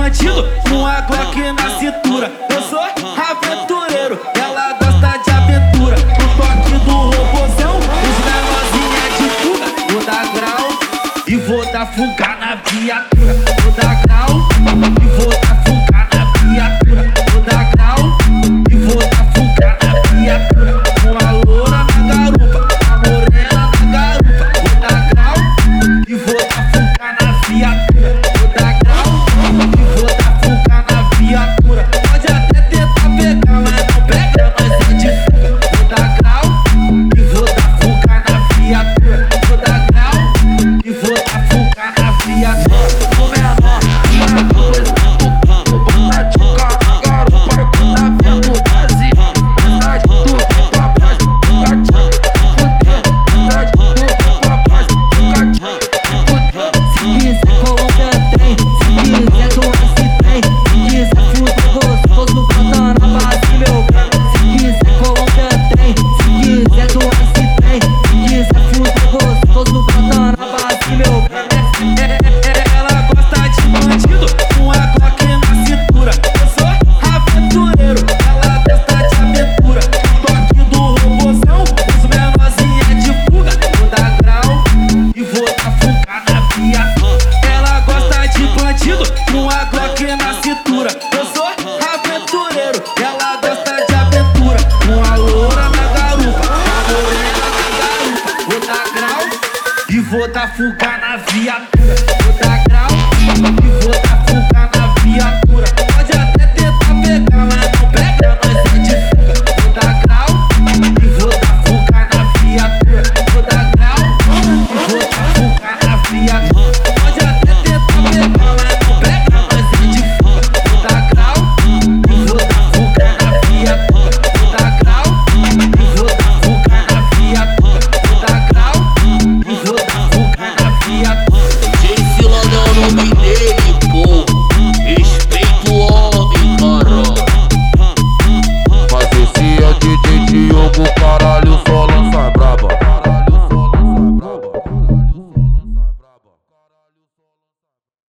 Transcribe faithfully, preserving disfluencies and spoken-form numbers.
bandido com a Glock na cintura. Eu sou aventureiro, ela gosta de aventura. No toque do robôzão, os menorzinhos é de fuga. Vou dar grau e vou dar fuga na viatura. Vou dar grau e